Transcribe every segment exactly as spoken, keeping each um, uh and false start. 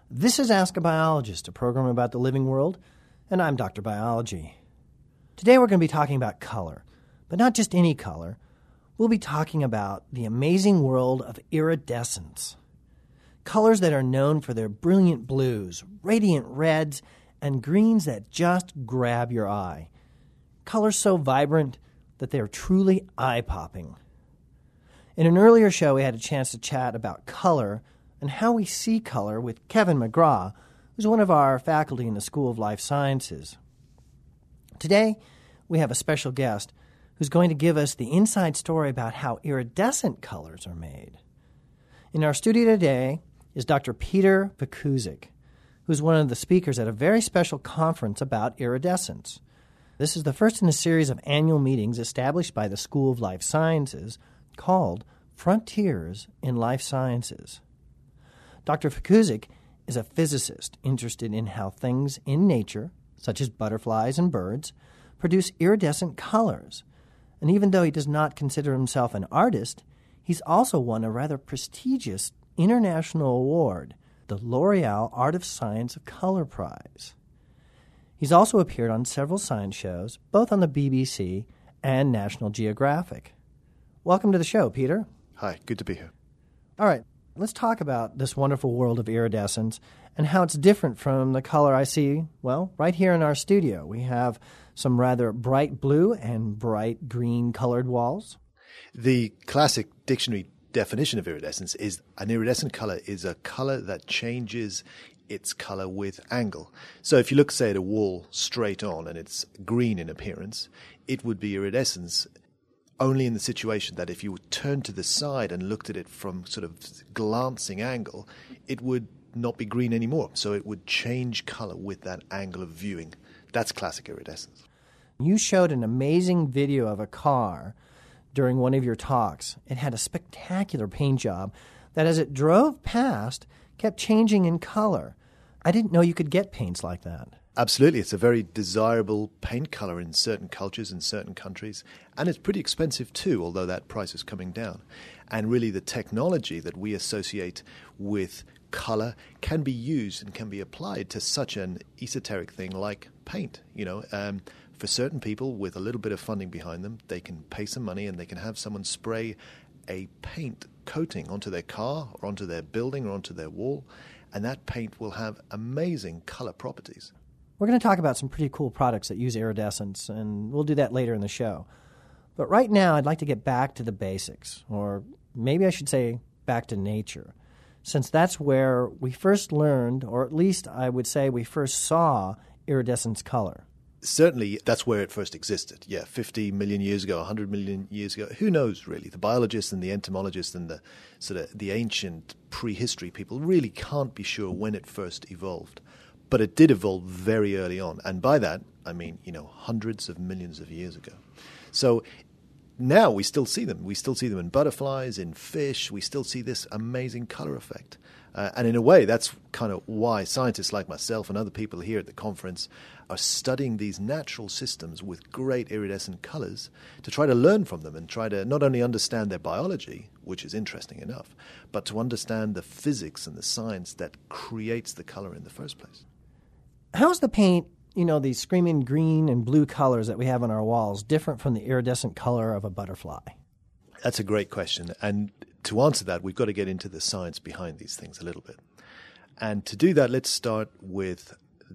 This is Ask a Biologist, a program about the living world, and I'm Doctor Biology. Today we're going to be talking about color, but not just any color. We'll be talking about the amazing world of iridescence. Colors that are known for their brilliant blues, radiant reds, and greens that just grab your eye. Colors so vibrant that they are truly eye-popping. In an earlier show, we had a chance to chat about color and how we see color with Kevin McGraw, who's one of our faculty in the School of Life Sciences. Today, we have a special guest who's going to give us the inside story about how iridescent colors are made. In our studio today is Doctor Peter Vikusic, who's one of the speakers at a very special conference about iridescence. This is the first in a series of annual meetings established by the School of Life Sciences called Frontiers in Life Sciences. Doctor Vikusic is a physicist interested in how things in nature, such as butterflies and birds, produce iridescent colors. And even though he does not consider himself an artist, he's also won a rather prestigious international award, the L'Oreal Art of Science Color Prize. He's also appeared on several science shows, both on the B B C and National Geographic. Welcome to the show, Peter. Hi, good to be here. All right. Let's talk about this wonderful world of iridescence and how it's different from the color I see, well, right here in our studio. We have some rather bright blue and bright green colored walls. The classic dictionary definition of iridescence is an iridescent color is a color that changes its color with angle. So if you look, say, at a wall straight on and it's green in appearance, it would be iridescence only in the situation that if you turned to the side and looked at it from sort of glancing angle, it would not be green anymore. So it would change color with that angle of viewing. That's classic iridescence. You showed an amazing video of a car during one of your talks. It had a spectacular paint job that as it drove past kept changing in color. I didn't know you could get paints like that. Absolutely. It's a very desirable paint color in certain cultures, in certain countries. And it's pretty expensive too, although that price is coming down. And really the technology that we associate with color can be used and can be applied to such an esoteric thing like paint. You know, um, for certain people with a little bit of funding behind them, they can pay some money and they can have someone spray a paint coating onto their car or onto their building or onto their wall. And that paint will have amazing color properties. We're going to talk about some pretty cool products that use iridescence, and we'll do that later in the show. But right now, I'd like to get back to the basics, or maybe I should say back to nature, since that's where we first learned, or at least I would say we first saw iridescence color. Certainly, that's where it first existed. Yeah, fifty million years ago, one hundred million years ago. Who knows, really? The biologists and the entomologists and the sort of the ancient prehistory people really can't be sure when it first evolved. But it did evolve very early on. And by that, I mean, you know, hundreds of millions of years ago. So now we still see them. We still see them in butterflies, in fish. We still see this amazing color effect. Uh, and in a way, that's kind of why scientists like myself and other people here at the conference are studying these natural systems with great iridescent colors to try to learn from them and try to not only understand their biology, which is interesting enough, but to understand the physics and the science that creates the color in the first place. How's the paint, you know, these screaming green and blue colors that we have on our walls, different from the iridescent color of a butterfly? That's a great question. And to answer that, we've got to get into the science behind these things a little bit. And to do that, let's start with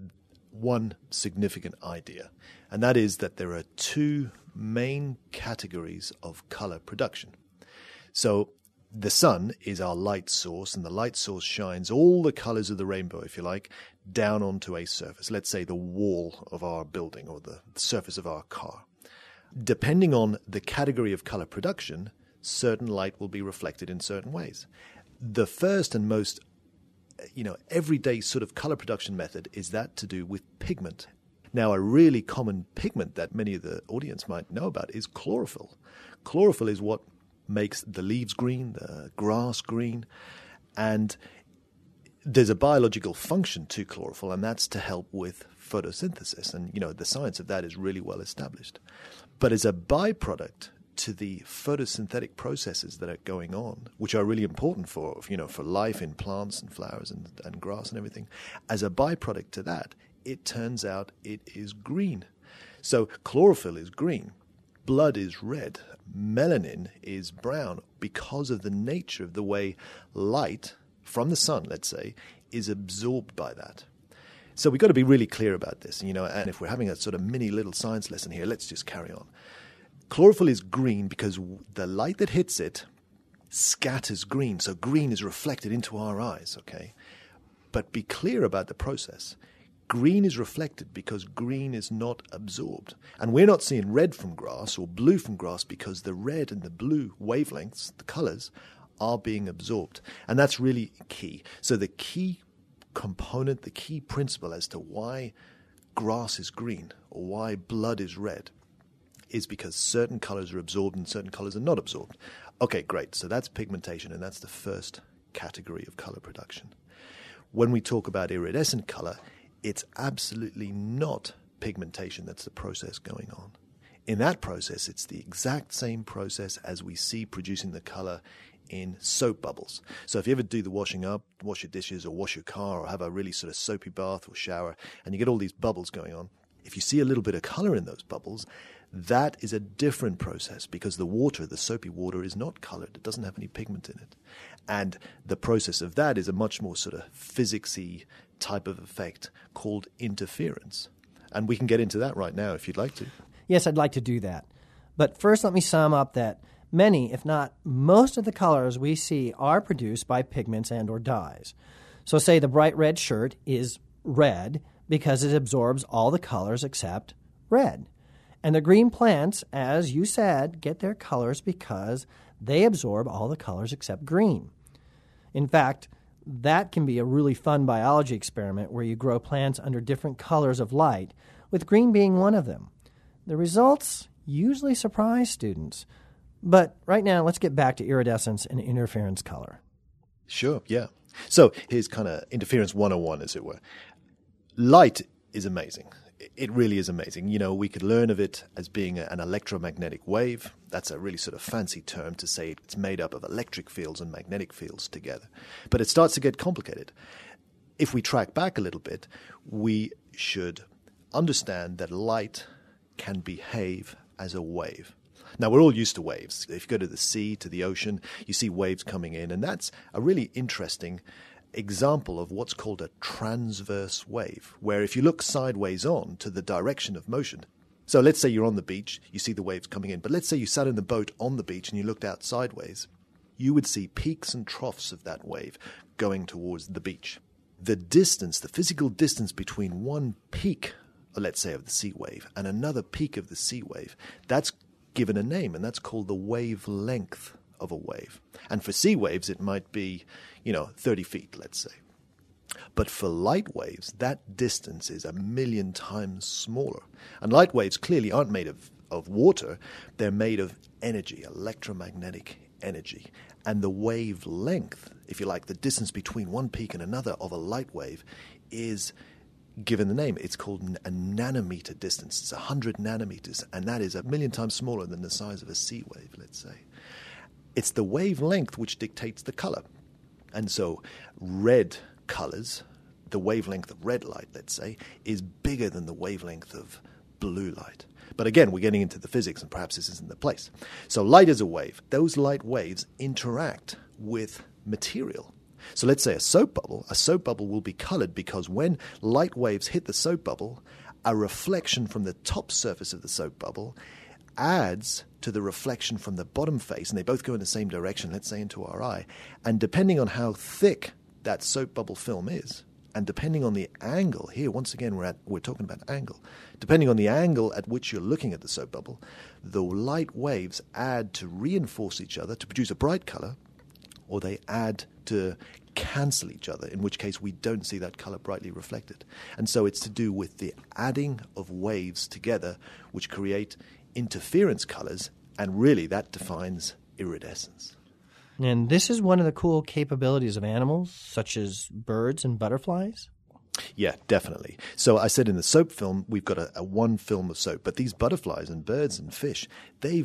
one significant idea. And that is that there are two main categories of color production. So the sun is our light source, and the light source shines all the colors of the rainbow, if you like, down onto a surface, let's say the wall of our building or the surface of our car. Depending on the category of color production, certain light will be reflected in certain ways. The first and most, you know, everyday sort of color production method is that to do with pigment. Now, a really common pigment that many of the audience might know about is chlorophyll. Chlorophyll is what makes the leaves green, the grass green, and there's a biological function to chlorophyll, and that's to help with photosynthesis. And, you know, the science of that is really well established. But as a byproduct to the photosynthetic processes that are going on, which are really important for, you know, for life in plants and flowers and, and grass and everything, as a byproduct to that, it turns out it is green. So chlorophyll is green, blood is red, melanin is brown because of the nature of the way light from the sun, let's say, is absorbed by that. So we've got to be really clear about this, you know, and if we're having a sort of mini little science lesson here, let's just carry on. Chlorophyll is green because the light that hits it scatters green, so green is reflected into our eyes, okay? But be clear about the process. Green is reflected because green is not absorbed. And we're not seeing red from grass or blue from grass because the red and the blue wavelengths, the colors, are being absorbed. And that's really key. So the key component, the key principle as to why grass is green or why blood is red is because certain colors are absorbed and certain colors are not absorbed. Okay, great. So that's pigmentation, and that's the first category of color production. When we talk about iridescent color, it's absolutely not pigmentation that's the process going on. In that process, it's the exact same process as we see producing the color in soap bubbles. So if you ever do the washing up, wash your dishes or wash your car or have a really sort of soapy bath or shower, and you get all these bubbles going on, if you see a little bit of color in those bubbles, that is a different process because the water, the soapy water, is not colored. It doesn't have any pigment in it. And the process of that is a much more sort of physicsy type of effect called interference. And we can get into that right now if you'd like to. Yes, I'd like to do that. But first, let me sum up that many, if not most of the colors we see are produced by pigments and or dyes. So say the bright red shirt is red because it absorbs all the colors except red. And the green plants, as you said, get their colors because they absorb all the colors except green. In fact, that can be a really fun biology experiment where you grow plants under different colors of light, with green being one of them. The results usually surprise students. But right now, let's get back to iridescence and interference color. Sure, yeah. So here's kind of interference one oh one, as it were. Light is amazing. It really is amazing. You know, we could learn of it as being an electromagnetic wave. That's a really sort of fancy term to say it's made up of electric fields and magnetic fields together. But it starts to get complicated. If we track back a little bit, we should understand that light can behave as a wave. Now, we're all used to waves. If you go to the sea, to the ocean, you see waves coming in, and that's a really interesting example of what's called a transverse wave, where if you look sideways on to the direction of motion, so let's say you're on the beach, you see the waves coming in, but let's say you sat in the boat on the beach and you looked out sideways, you would see peaks and troughs of that wave going towards the beach. The distance, the physical distance between one peak, let's say of the sea wave, and another peak of the sea wave, that's given a name, and that's called the wavelength of a wave. And for sea waves, it might be, you know, thirty feet, let's say. But for light waves, that distance is a million times smaller. And light waves clearly aren't made of, of water. They're made of energy, electromagnetic energy. And the wavelength, if you like, the distance between one peak and another of a light wave is given the name. It's called a nanometer distance. It's one hundred nanometers, and that is a million times smaller than the size of a sea wave, let's say. It's the wavelength which dictates the color. And so red colors, the wavelength of red light, let's say, is bigger than the wavelength of blue light. But again, we're getting into the physics, and perhaps this isn't the place. So light is a wave. Those light waves interact with material. So let's say a soap bubble. A soap bubble will be colored because when light waves hit the soap bubble, a reflection from the top surface of the soap bubble adds to the reflection from the bottom face, and they both go in the same direction, let's say into our eye. And depending on how thick that soap bubble film is, and depending on the angle, here once again we're at, we're talking about angle, depending on the angle at which you're looking at the soap bubble, the light waves add to reinforce each other to produce a bright color, or they add to cancel each other, in which case we don't see that color brightly reflected. And so it's to do with the adding of waves together which create interference colors, and really that defines iridescence. And this is one of the cool capabilities of animals, such as birds and butterflies? Yeah, definitely. So I said in the soap film, we've got a, a one film of soap, but these butterflies and birds and fish, they've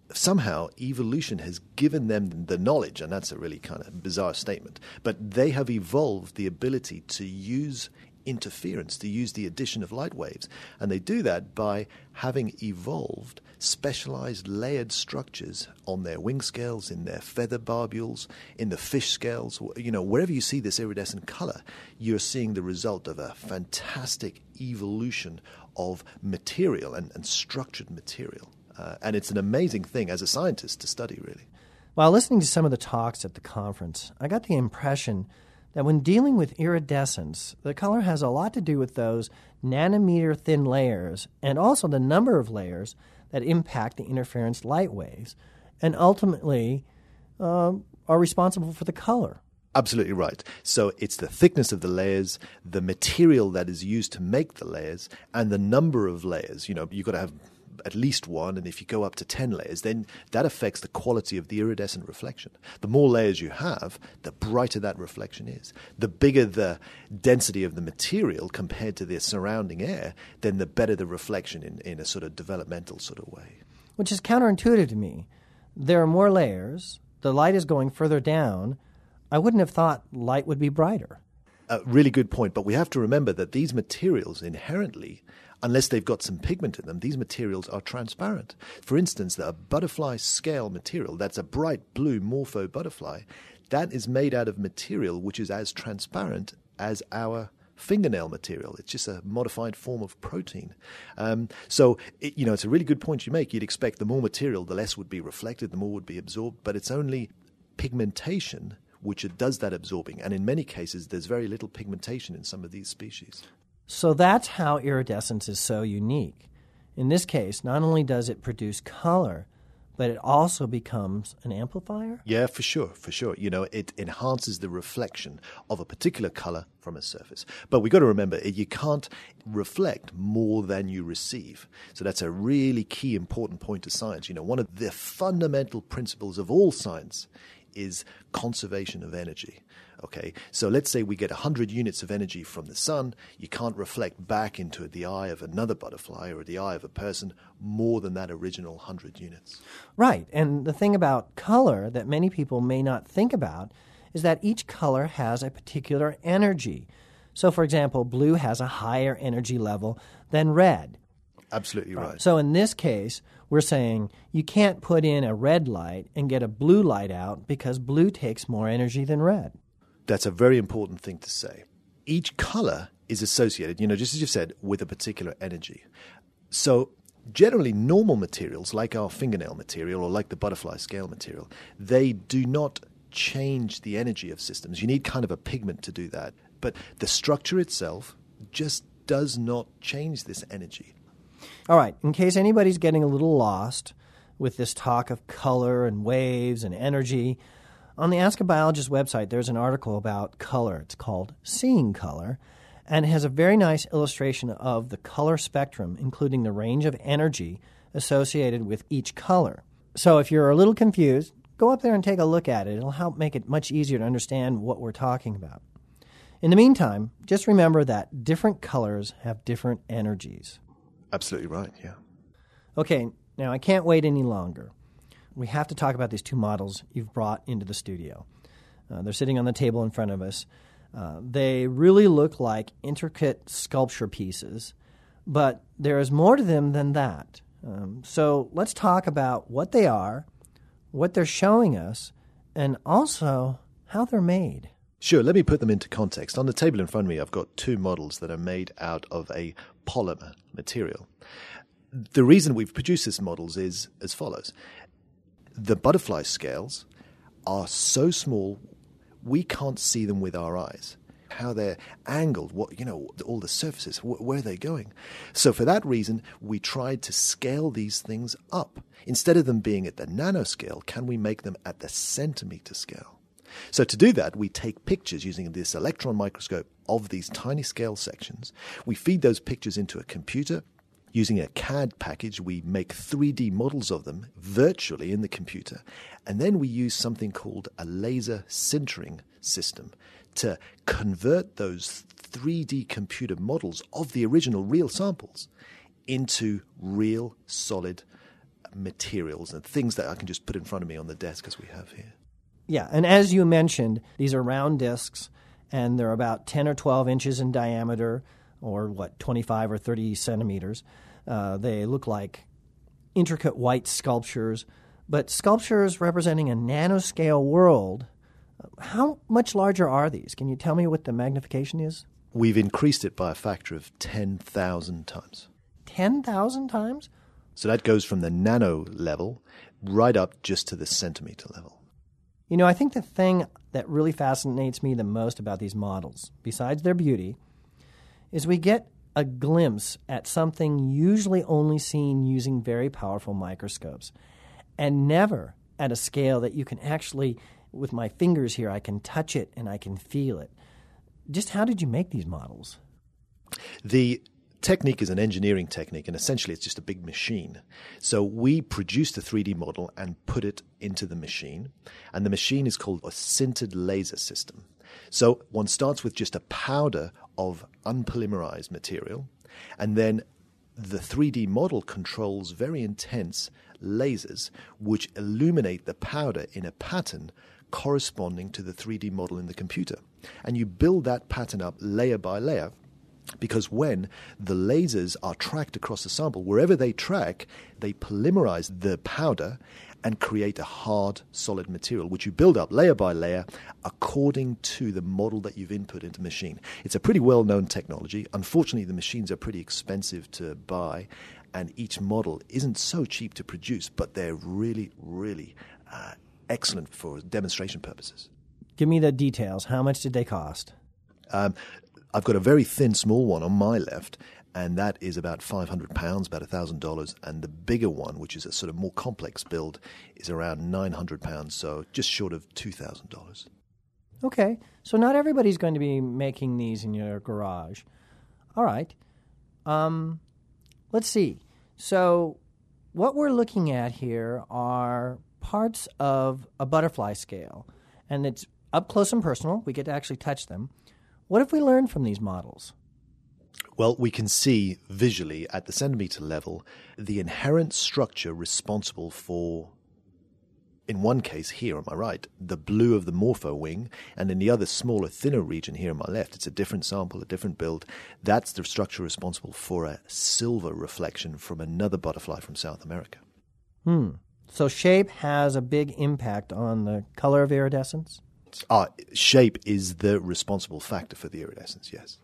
somehow evolution has given them the knowledge, and that's a really kind of bizarre statement, but they have evolved the ability to use interference, to use the addition of light waves. And they do that by having evolved specialized layered structures on their wing scales, in their feather barbules, in the fish scales. You know, wherever you see this iridescent color, you're seeing the result of a fantastic evolution of material and, and structured material. Uh, and it's an amazing thing as a scientist to study, really. While listening to some of the talks at the conference, I got the impression that when dealing with iridescence, the color has a lot to do with those nanometer thin layers and also the number of layers that impact the interference light waves and ultimately uh, are responsible for the color. Absolutely right. So it's the thickness of the layers, the material that is used to make the layers, and the number of layers. You know, you've got to have at least one, and if you go up to ten layers, then that affects the quality of the iridescent reflection. The more layers you have, the brighter that reflection is. The bigger the density of the material compared to the surrounding air, then the better the reflection in, in a sort of developmental sort of way. Which is counterintuitive to me. There are more layers, the light is going further down. I wouldn't have thought light would be brighter. A really good point, but we have to remember that these materials inherently, unless they've got some pigment in them, these materials are transparent. For instance, the butterfly scale material, that's a bright blue morpho butterfly, that is made out of material which is as transparent as our fingernail material. It's just a modified form of protein. Um, so, it, you know, it's a really good point you make. You'd expect the more material, the less would be reflected, the more would be absorbed, but it's only pigmentation which it does that absorbing. And in many cases, there's very little pigmentation in some of these species. So that's how iridescence is so unique. In this case, not only does it produce color, but it also becomes an amplifier? Yeah, for sure, for sure. You know, it enhances the reflection of a particular color from a surface. But we've got to remember, you can't reflect more than you receive. So that's a really key, important point of science. You know, one of the fundamental principles of all science is conservation of energy. Okay, so let's say we get one hundred units of energy from the sun. You can't reflect back into the eye of another butterfly or the eye of a person more than that original one hundred units. Right, and the thing about color that many people may not think about is that each color has a particular energy. So, for example, blue has a higher energy level than red. Absolutely right. So in this case, we're saying you can't put in a red light and get a blue light out because blue takes more energy than red. That's a very important thing to say. Each color is associated, you know, just as you've said, with a particular energy. So generally normal materials like our fingernail material or like the butterfly scale material, they do not change the energy of systems. You need kind of a pigment to do that. But the structure itself just does not change this energy. All right, in case anybody's getting a little lost with this talk of color and waves and energy, on the Ask a Biologist website, there's an article about color. It's called Seeing Color, and it has a very nice illustration of the color spectrum, including the range of energy associated with each color. So if you're a little confused, go up there and take a look at it. It'll help make it much easier to understand what we're talking about. In the meantime, just remember that different colors have different energies. Absolutely right, yeah. Okay, now I can't wait any longer. We have to talk about these two models you've brought into the studio. Uh, they're sitting on the table in front of us. Uh, they really look like intricate sculpture pieces, but there is more to them than that. Um, so let's talk about what they are, what they're showing us, and also how they're made. Sure, let me put them into context. On the table in front of me, I've got two models that are made out of a polymer material. The reason we've produced these models is as follows. The butterfly scales are so small, we can't see them with our eyes. How they're angled, what you know, all the surfaces, wh- where are they going? So for that reason, we tried to scale these things up. Instead of them being at the nanoscale, can we make them at the centimeter scale? So to do that, we take pictures using this electron microscope of these tiny scale sections. We feed those pictures into a computer. Using a C A D package, we make three D models of them virtually in the computer. And then we use something called a laser sintering system to convert those three D computer models of the original real samples into real solid materials and things that I can just put in front of me on the desk as we have here. Yeah, and as you mentioned, these are round discs, and they're about ten or twelve inches in diameter, or what, twenty-five or thirty centimeters. Uh, they look like intricate white sculptures, but sculptures representing a nanoscale world. How much larger are these? Can you tell me what the magnification is? We've increased it by a factor of ten thousand times. ten thousand times? So that goes from the nano level right up just to the centimeter level. You know, I think the thing that really fascinates me the most about these models, besides their beauty, is we get a glimpse at something usually only seen using very powerful microscopes, and never at a scale that you can actually, with my fingers here, I can touch it and I can feel it. Just how did you make these models? The technique is an engineering technique, and essentially it's just a big machine. So we produced a three D model and put it into the machine, and the machine is called a sintered laser system. So one starts with just a powder of unpolymerized material, and then the three D model controls very intense lasers which illuminate the powder in a pattern corresponding to the three D model in the computer. And you build that pattern up layer by layer, because when the lasers are tracked across the sample, wherever they track, they polymerize the powder and create a hard, solid material, which you build up layer by layer according to the model that you've input into the machine. It's a pretty well-known technology. Unfortunately, the machines are pretty expensive to buy, and each model isn't so cheap to produce, but they're really, really uh, excellent for demonstration purposes. Give me the details. How much did they cost? Um, I've got a very thin, small one on my left, and that is about five hundred pounds, about one thousand dollars. And the bigger one, which is a sort of more complex build, is around nine hundred pounds, so just short of two thousand dollars. Okay, so not everybody's going to be making these in your garage. All right. Um, let's see. So what we're looking at here are parts of a butterfly scale, and it's up close and personal. We get to actually touch them. What have we learned from these models? Well, we can see visually at the centimeter level the inherent structure responsible for, in one case here on my right, the blue of the morpho wing, and in the other smaller, thinner region here on my left, it's a different sample, a different build. That's the structure responsible for a silver reflection from another butterfly from South America. Hmm. So shape has a big impact on the color of iridescence? Uh, shape is the responsible factor for the iridescence, yes.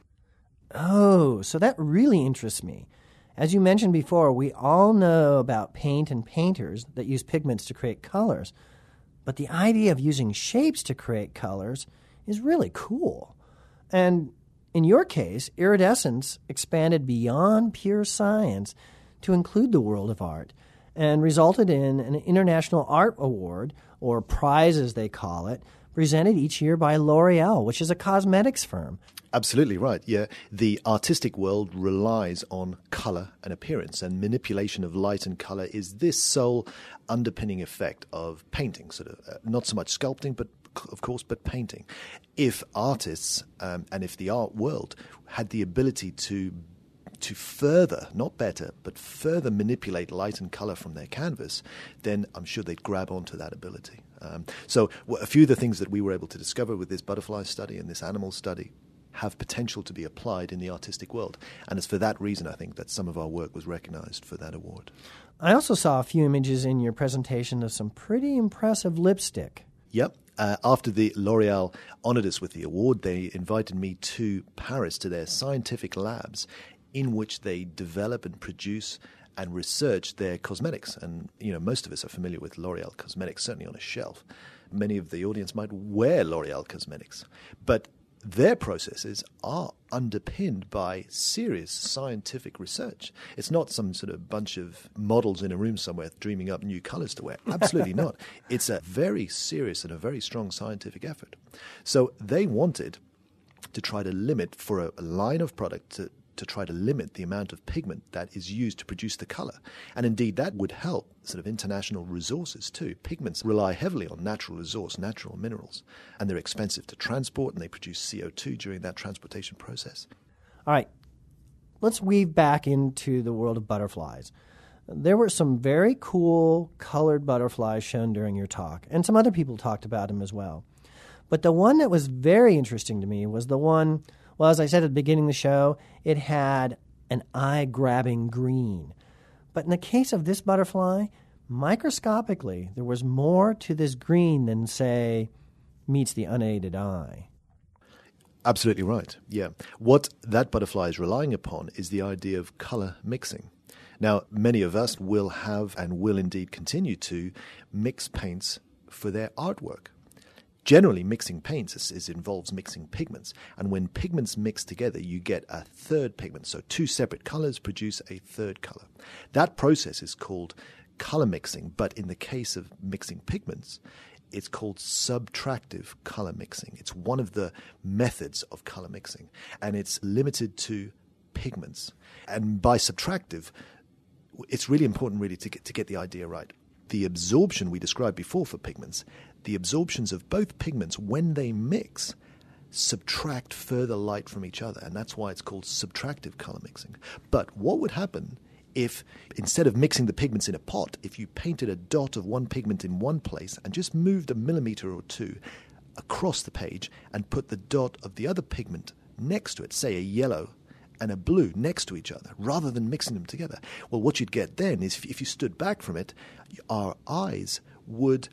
Oh, so that really interests me. As you mentioned before, we all know about paint and painters that use pigments to create colors, but the idea of using shapes to create colors is really cool. And in your case, iridescence expanded beyond pure science to include the world of art and resulted in an International Art Award, or prize as they call it, presented each year by L'Oreal, which is a cosmetics firm. Absolutely right, yeah. The artistic world relies on color and appearance, and manipulation of light and color is this sole underpinning effect of painting, sort of uh, not so much sculpting, but of course, but painting. If artists um, and if the art world had the ability to to further, not better, but further manipulate light and color from their canvas, then I'm sure they'd grab onto that ability. Um, so a few of the things that we were able to discover with this butterfly study and this animal study have potential to be applied in the artistic world. And it's for that reason, I think, that some of our work was recognized for that award. I also saw a few images in your presentation of some pretty impressive lipstick. Yep. Uh, after the L'Oreal honored us with the award, they invited me to Paris to their scientific labs in which they develop and produce and research their cosmetics. And, you know, most of us are familiar with L'Oreal cosmetics, certainly on a shelf. Many of the audience might wear L'Oreal cosmetics. But their processes are underpinned by serious scientific research. It's not some sort of bunch of models in a room somewhere dreaming up new colors to wear. Absolutely not. It's a very serious and a very strong scientific effort. So they wanted to try to limit, for a, a line of product to to try to limit the amount of pigment that is used to produce the color. And indeed, that would help sort of international resources too. Pigments rely heavily on natural resource, natural minerals, and they're expensive to transport, and they produce C O two during that transportation process. All right, let's weave back into the world of butterflies. there were some very cool colored butterflies shown during your talk, and some other people talked about them as well. But the one that was very interesting to me was the one, well, as I said at the beginning of the show, it had an eye-grabbing green. But in the case of this butterfly, microscopically, there was more to this green than, say, meets the unaided eye. Absolutely right, yeah. What that butterfly is relying upon is the idea of color mixing. Now, many of us will have and will indeed continue to mix paints for their artwork. Generally, mixing paints is, is involves mixing pigments, and when pigments mix together, you get a third pigment. So two separate colors produce a third color. That process is called color mixing, but in the case of mixing pigments, it's called subtractive color mixing. It's one of the methods of color mixing, and it's limited to pigments. And by subtractive, it's really important really to get, to get the idea right. The absorption we described before for pigments, the absorptions of both pigments when they mix subtract further light from each other, and that's why it's called subtractive color mixing. But what would happen if instead of mixing the pigments in a pot, if you painted a dot of one pigment in one place and just moved a millimeter or two across the page and put the dot of the other pigment next to it, say a yellow and a blue next to each other, rather than mixing them together? Well, what you'd get then is if you stood back from it, our eyes would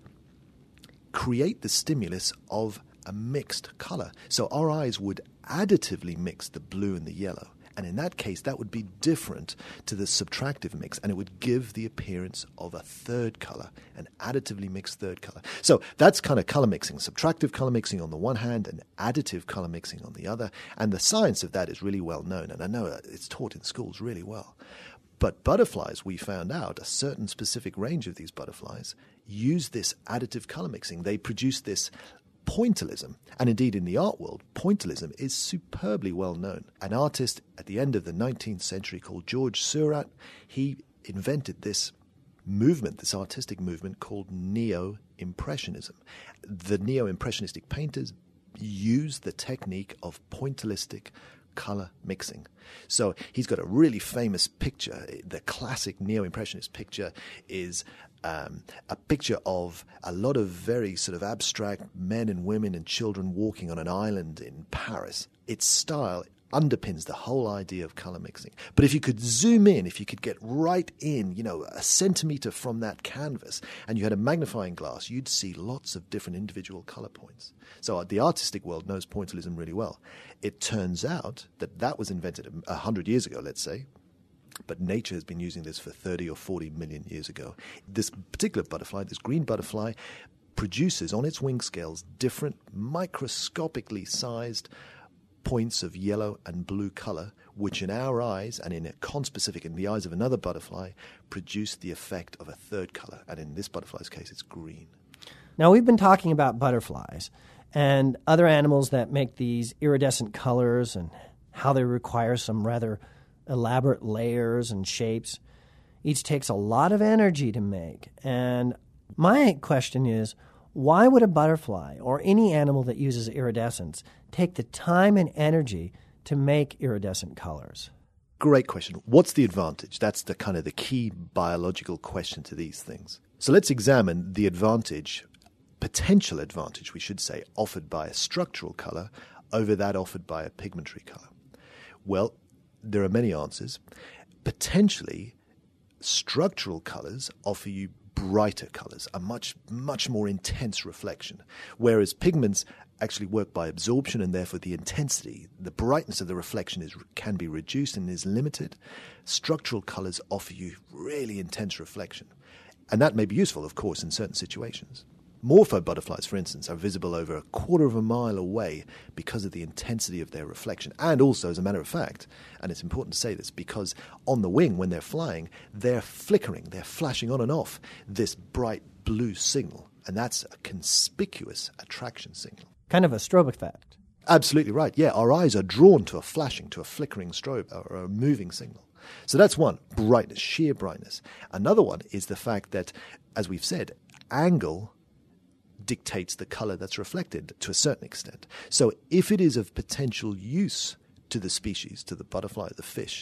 create the stimulus of a mixed color. So our eyes would additively mix the blue and the yellow. And in that case, that would be different to the subtractive mix, and it would give the appearance of a third color, an additively mixed third color. So that's kind of color mixing, subtractive color mixing on the one hand and additive color mixing on the other. And the science of that is really well known, and I know it's taught in schools really well. But butterflies, we found out, a certain specific range of these butterflies use this additive color mixing. They produce this pointillism. And indeed, in the art world, pointillism is superbly well known. An artist at the end of the nineteenth century called George Seurat, he invented this movement, this artistic movement called Neo-Impressionism. The Neo-Impressionistic painters used the technique of pointillistic color mixing. So he's got a really famous picture. The classic Neo-Impressionist picture is um, a picture of a lot of very sort of abstract men and women and children walking on an island in Paris. Its style underpins the whole idea of color mixing. But if you could zoom in, if you could get right in, you know, a centimeter from that canvas, and you had a magnifying glass, you'd see lots of different individual color points. So the artistic world knows pointillism really well. It turns out that that was invented a hundred years ago, let's say, but nature has been using this for thirty or forty million years ago. This particular butterfly, this green butterfly, produces on its wing scales different microscopically sized points of yellow and blue color, which in our eyes and in a conspecific in the eyes of another butterfly produce the effect of a third color. And in this butterfly's case, it's green. Now, we've been talking about butterflies and other animals that make these iridescent colors and how they require some rather elaborate layers and shapes. Each takes a lot of energy to make. And my question is, why would a butterfly or any animal that uses iridescence take the time and energy to make iridescent colors? Great question. What's the advantage? That's the kind of the key biological question to these things. So let's examine the advantage, potential advantage, we should say, offered by a structural color over that offered by a pigmentary color. Well, there are many answers. Potentially, structural colors offer you brighter colors, a much, much more intense reflection, whereas pigments actually work by absorption, and therefore the intensity, the brightness of the reflection is can be reduced and is limited. Structural colors offer you really intense reflection, and that may be useful, of course, in certain situations. Morpho butterflies, for instance, are visible over a quarter of a mile away because of the intensity of their reflection. And also, as a matter of fact, and it's important to say this, because on the wing, when they're flying, they're flickering, they're flashing on and off this bright blue signal. And that's a conspicuous attraction signal. Kind of a strobe effect. Absolutely right. Yeah, our eyes are drawn to a flashing, to a flickering strobe or a moving signal. So that's one, brightness, sheer brightness. Another one is the fact that, as we've said, angle dictates the color that's reflected to a certain extent. So if it is of potential use to the species, to the butterfly, the fish,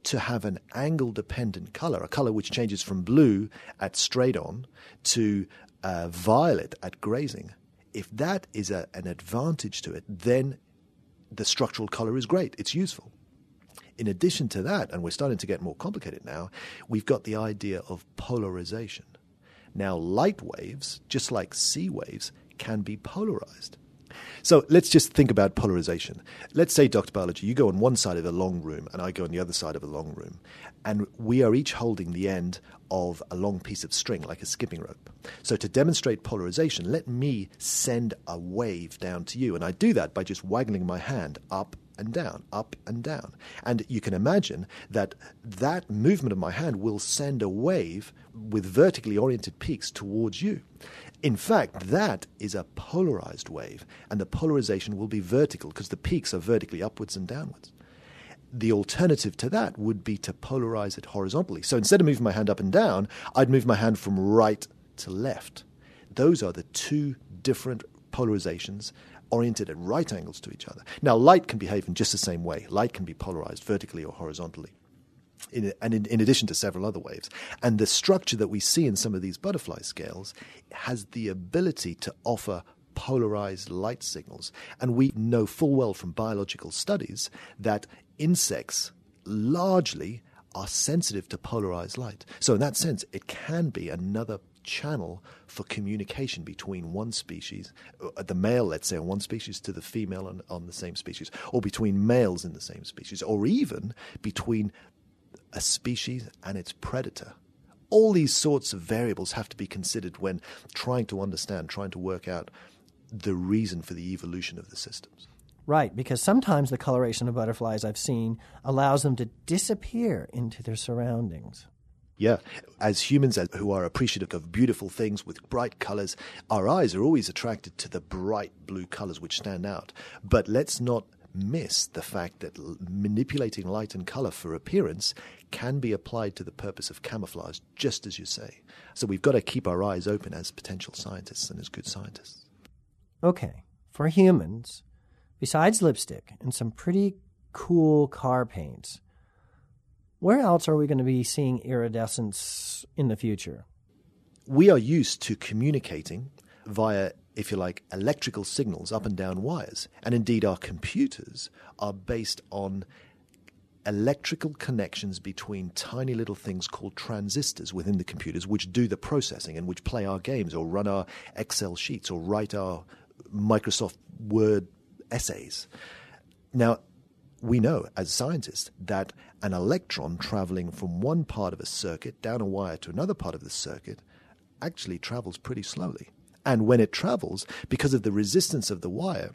to have an angle-dependent color, a color which changes from blue at straight on to uh, violet at grazing, if that is a, an advantage to it, then the structural color is great. It's useful. In addition to that, and we're starting to get more complicated now, we've got the idea of polarization. Now, light waves, just like C waves, can be polarized. So let's just think about polarization. Let's say, Doctor Biology, you go on one side of a long room and I go on the other side of a long room, and we are each holding the end of a long piece of string, like a skipping rope. So to demonstrate polarization, let me send a wave down to you, and I do that by just waggling my hand up and down, up and down. And you can imagine that that movement of my hand will send a wave with vertically oriented peaks towards you. In fact, that is a polarized wave, and the polarization will be vertical because the peaks are vertically upwards and downwards. The alternative to that would be to polarize it horizontally. So instead of moving my hand up and down, I'd move my hand from right to left. Those are the two different polarizations oriented at right angles to each other. Now, light can behave in just the same way. Light can be polarized vertically or horizontally, in, and in, in addition to several other waves. And the structure that we see in some of these butterfly scales has the ability to offer polarized light signals. And we know full well from biological studies that insects largely are sensitive to polarized light. So in that sense, it can be another channel for communication between one species, uh, the male, let's say, on one species to the female on, on the same species, or between males in the same species, or even between a species and its predator. All these sorts of variables have to be considered when trying to understand, trying to work out the reason for the evolution of the systems. Right, because sometimes the coloration of butterflies I've seen allows them to disappear into their surroundings. Yeah. As humans who are appreciative of beautiful things with bright colors, our eyes are always attracted to the bright blue colors which stand out. But let's not miss the fact that manipulating light and color for appearance can be applied to the purpose of camouflage, just as you say. So we've got to keep our eyes open as potential scientists and as good scientists. Okay. For humans, besides lipstick and some pretty cool car paints, where else are we going to be seeing iridescence in the future? We are used to communicating via, if you like, electrical signals up and down wires. And indeed, our computers are based on electrical connections between tiny little things called transistors within the computers, which do the processing and which play our games or run our Excel sheets or write our Microsoft Word essays. Now, we know as scientists that an electron traveling from one part of a circuit down a wire to another part of the circuit actually travels pretty slowly. And when it travels, because of the resistance of the wire,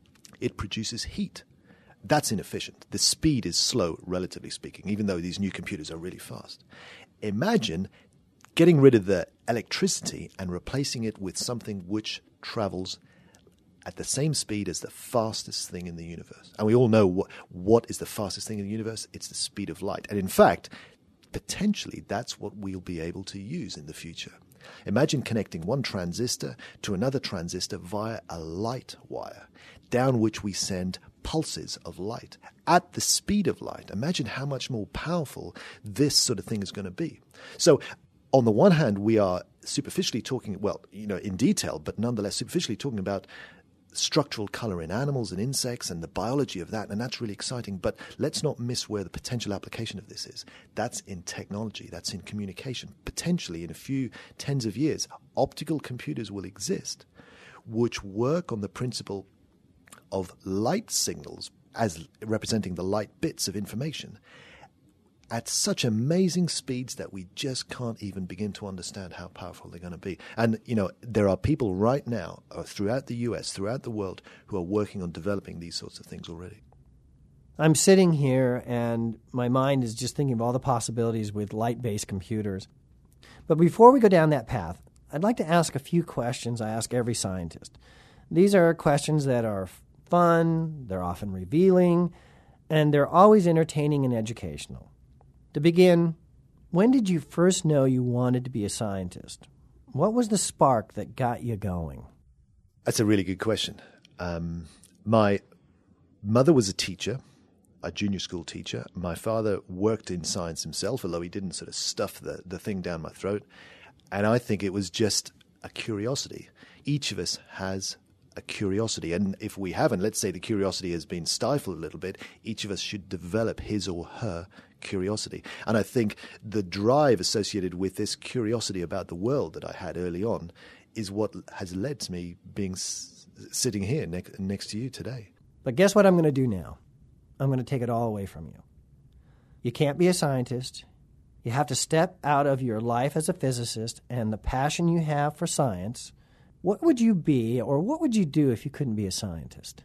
it produces heat. That's inefficient. The speed is slow, relatively speaking, even though these new computers are really fast. Imagine getting rid of the electricity and replacing it with something which travels at the same speed as the fastest thing in the universe. And we all know what, what is the fastest thing in the universe. It's the speed of light. And in fact, potentially that's what we'll be able to use in the future. Imagine connecting one transistor to another transistor via a light wire, down which we send pulses of light at the speed of light. Imagine how much more powerful this sort of thing is going to be. So on the one hand, we are superficially talking, well, you know, in detail, but nonetheless superficially talking about structural color in animals and insects and the biology of that, and that's really exciting. But let's not miss where the potential application of this is. That's in technology. That's in communication. Potentially, in a few tens of years, optical computers will exist which work on the principle of light signals as representing the light bits of information at such amazing speeds that we just can't even begin to understand how powerful they're going to be. And, you know, there are people right now uh, throughout the U S, throughout the world, who are working on developing these sorts of things already. I'm sitting here and my mind is just thinking of all the possibilities with light-based computers. But before we go down that path, I'd like to ask a few questions I ask every scientist. These are questions that are fun, they're often revealing, and they're always entertaining and educational. To begin, when did you first know you wanted to be a scientist? What was the spark that got you going? That's a really good question. Um, my mother was a teacher. a junior school teacher. My father worked in science himself, although he didn't sort of stuff the, the thing down my throat. And I think it was just a curiosity. Each of us has a curiosity. And if we haven't, let's say the curiosity has been stifled a little bit, each of us should develop his or her curiosity. And I think the drive associated with this curiosity about the world that I had early on is what has led to me being s- sitting here ne- next to you today. But guess what I'm going to do now? I'm going to take it all away from you. You can't be a scientist. You have to step out of your life as a physicist and the passion you have for science. What would you be, or what would you do if you couldn't be a scientist?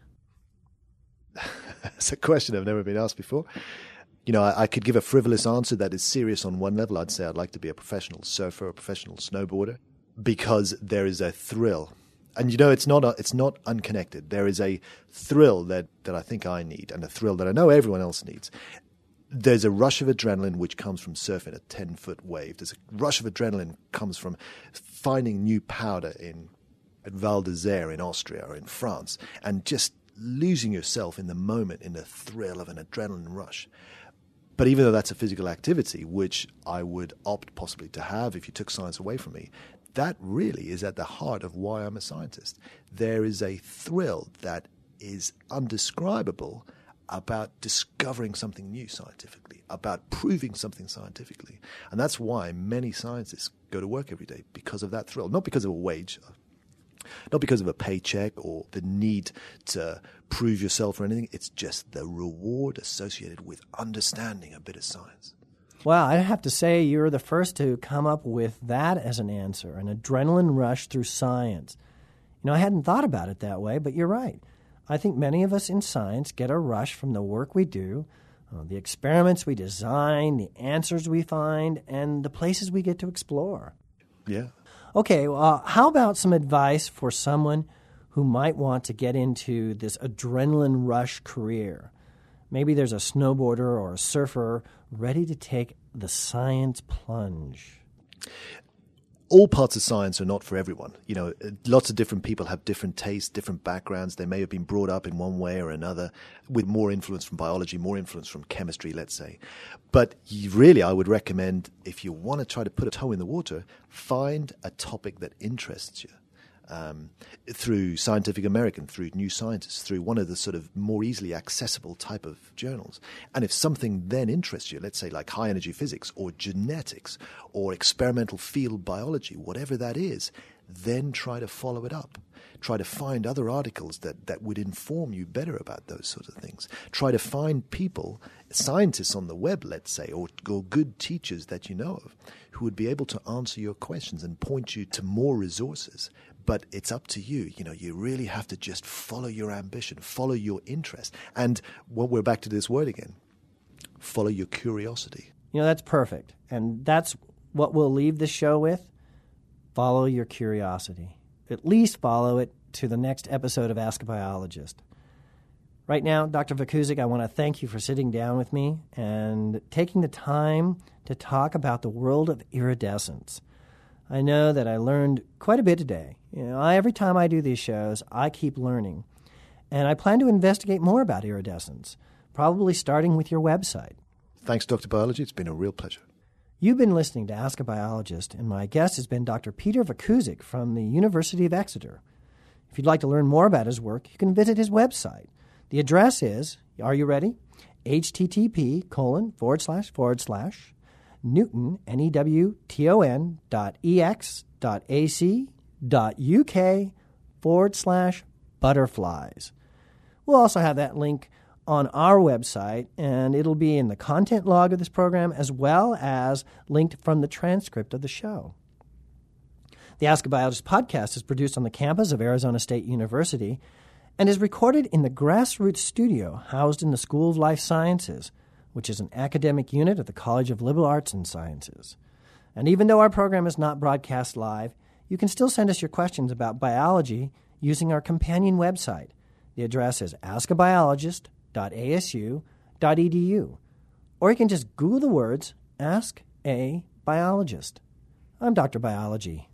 That's a question I've never been asked before. You know, I, I could give a frivolous answer that is serious on one level. I'd say I'd like to be a professional surfer, a professional snowboarder, because there is a thrill. And, you know, it's not a, it's not unconnected. There is a thrill that, that I think I need, and a thrill that I know everyone else needs. There's a rush of adrenaline which comes from surfing a ten-foot wave. There's a rush of adrenaline comes from finding new powder in at Val d'Isère in Austria or in France, and just losing yourself in the moment, in the thrill of an adrenaline rush. But even though that's a physical activity, which I would opt possibly to have if you took science away from me, that really is at the heart of why I'm a scientist. There is a thrill that is undescribable about discovering something new scientifically, about proving something scientifically. And that's why many scientists go to work every day, because of that thrill. Not because of a wage, not because of a paycheck or the need to prove yourself or anything. It's just the reward associated with understanding a bit of science. Well, I have to say you're the first to come up with that as an answer, an adrenaline rush through science. You know, I hadn't thought about it that way, but you're right. I think many of us in science get a rush from the work we do, uh, the experiments we design, the answers we find, and the places we get to explore. Yeah. Okay, well, uh, how about some advice for someone who might want to get into this adrenaline rush career? Maybe there's a snowboarder or a surfer ready to take the science plunge. All parts of science are not for everyone. You know, lots of different people have different tastes, different backgrounds. They may have been brought up in one way or another with more influence from biology, more influence from chemistry, let's say. But you really, I would recommend, if you want to try to put a toe in the water, find a topic that interests you. Um, through Scientific American, through New Scientist, through one of the sort of more easily accessible type of journals. And if something then interests you, let's say like high energy physics or genetics or experimental field biology, whatever that is, then try to follow it up. Try to find other articles that, that would inform you better about those sorts of things. Try to find people, scientists on the web, let's say, or, or good teachers that you know of, who would be able to answer your questions and point you to more resources. But it's up to you. You know, you really have to just follow your ambition, follow your interest. And well, we're back to this word again. Follow your curiosity. You know, that's perfect. And that's what we'll leave the show with. Follow your curiosity. At least follow it to the next episode of Ask a Biologist. Right now, Doctor Vukuzek, I want to thank you for sitting down with me and taking the time to talk about the world of iridescence. I know that I learned quite a bit today. You know, I, every time I do these shows, I keep learning. And I plan to investigate more about iridescence, probably starting with your website. Thanks, Doctor Biology. It's been a real pleasure. You've been listening to Ask a Biologist, and my guest has been Doctor Peter Vukuzek from the University of Exeter. If you'd like to learn more about his work, you can visit his website. The address is, are you ready? http colon forward slash forward slash Newton, N E W T O N dot ex dot ac dot uk forward slash butterflies. We'll also have that link on our website, and it'll be in the content log of this program as well as linked from the transcript of the show. The Ask a Biologist podcast is produced on the campus of Arizona State University and is recorded in the Grassroots Studio housed in the School of Life Sciences, which is an academic unit at the College of Liberal Arts and Sciences. And even though our program is not broadcast live, you can still send us your questions about biology using our companion website. The address is ask a biologist dot a s u dot e d u, or you can just Google the words Ask a Biologist. I'm Doctor Biology.